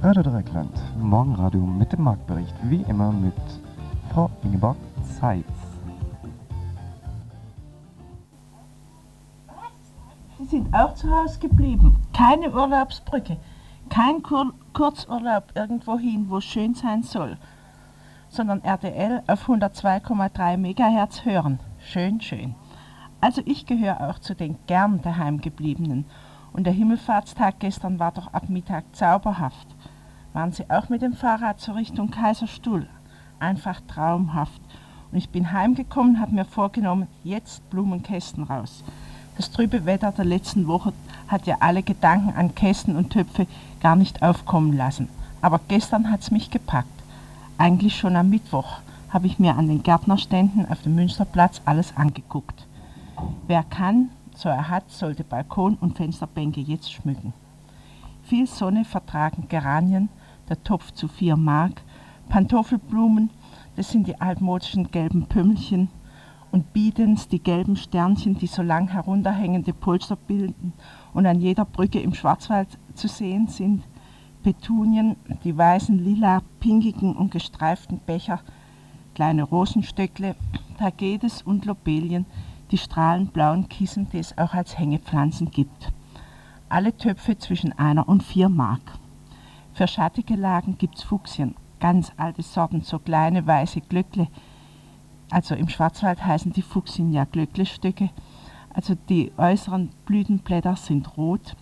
Radio Dreieckland, Morgenradio mit dem Marktbericht, wie immer mit Frau Ingeborg Zeitz. Sie sind auch zu Hause geblieben. Keine Urlaubsbrücke, kein Kurzurlaub irgendwohin, wo es schön sein soll, sondern RTL auf 102,3 MHz hören. Schön, schön. Also ich gehöre auch zu den gern daheimgebliebenen. Und der Himmelfahrtstag gestern war doch ab Mittag zauberhaft. Waren Sie auch mit dem Fahrrad zur Richtung Kaiserstuhl? Einfach traumhaft. Und ich bin heimgekommen, habe mir vorgenommen, jetzt Blumenkästen raus. Das trübe Wetter der letzten Woche hat ja alle Gedanken an Kästen und Töpfe gar nicht aufkommen lassen. Aber gestern hat es mich gepackt. Eigentlich schon am Mittwoch habe ich mir an den Gärtnerständen auf dem Münsterplatz alles angeguckt. Wer kann, so er hat, sollte Balkon und Fensterbänke jetzt schmücken. Viel Sonne vertragen Geranien, der Topf zu 4 Mark, Pantoffelblumen, das sind die altmodischen gelben Pümmelchen, und Bidens, die gelben Sternchen, die so lang herunterhängende Polster bilden und an jeder Brücke im Schwarzwald zu sehen sind, Petunien, die weißen, lila, pinkigen und gestreiften Becher, kleine Rosenstöckle, Tagetes und Lobelien, die strahlend blauen Kissen, die es auch als Hängepflanzen gibt. Alle Töpfe zwischen 1 und 4 Mark. Für schattige Lagen gibt's Fuchsien, ganz alte Sorten, so kleine weiße Glöckle. Also im Schwarzwald heißen die Fuchsien ja Glöcklestöcke. Also die äußeren Blütenblätter sind rot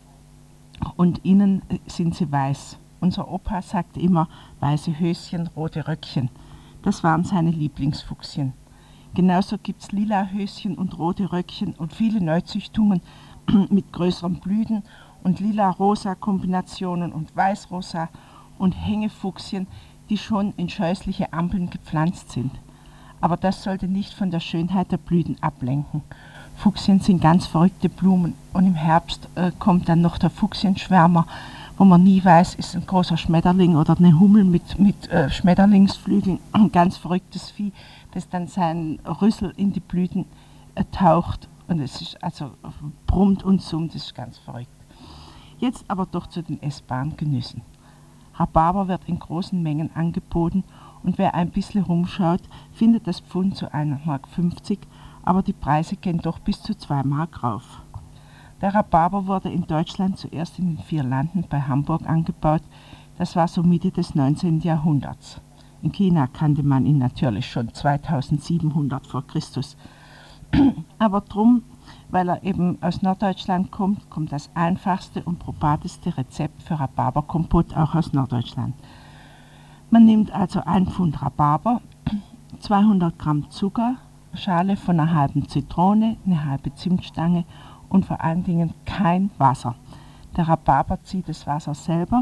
und innen sind sie weiß. Unser Opa sagte immer, weiße Höschen, rote Röckchen. Das waren seine Lieblingsfuchsien. Genauso gibt es lila Höschen und rote Röckchen und viele Neuzüchtungen mit größeren Blüten und lila-rosa Kombinationen und weiß-rosa und Hängefuchsien, die schon in scheußliche Ampeln gepflanzt sind. Aber das sollte nicht von der Schönheit der Blüten ablenken. Fuchsien sind ganz verrückte Blumen und im Herbst kommt dann noch der Fuchsienschwärmer, wo man nie weiß, ist ein großer Schmetterling oder eine Hummel mit Schmetterlingsflügeln, ein ganz verrücktes Vieh, das dann seinen Rüssel in die Blüten taucht und es ist also brummt und summt, das ist ganz verrückt. Jetzt aber doch zu den essbaren Genüssen. Rhabarber wird in großen Mengen angeboten und wer ein bisschen rumschaut, findet das Pfund zu 1,50 Mark, aber die Preise gehen doch bis zu 2 Mark rauf. Der Rhabarber wurde in Deutschland zuerst in den 4 Landen bei Hamburg angebaut, das war so Mitte des 19. Jahrhunderts. In China kannte man ihn natürlich schon 2700 vor Christus. Aber drum, weil er eben aus Norddeutschland kommt, kommt das einfachste und probateste Rezept für Rhabarberkompott auch aus Norddeutschland. Man nimmt also 1 Pfund Rhabarber, 200 Gramm Zucker, Schale von einer halben Zitrone, eine halbe Zimtstange und vor allen Dingen kein Wasser. Der Rhabarber zieht das Wasser selber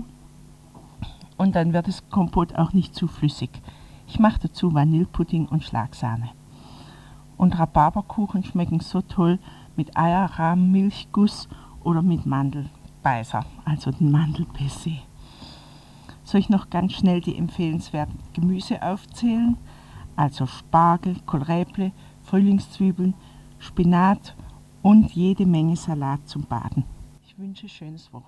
und dann wird das Kompott auch nicht zu flüssig. Ich mache dazu Vanillepudding und Schlagsahne. Und Rhabarberkuchen schmecken so toll mit Eierrahm, Milchguss oder mit Mandelbeißer, also den Mandelbaiser. Soll ich noch ganz schnell die empfehlenswerten Gemüse aufzählen? Also Spargel, Kohlrabi, Frühlingszwiebeln, Spinat und jede Menge Salat zum Baden. Ich wünsche schönes Wochenende.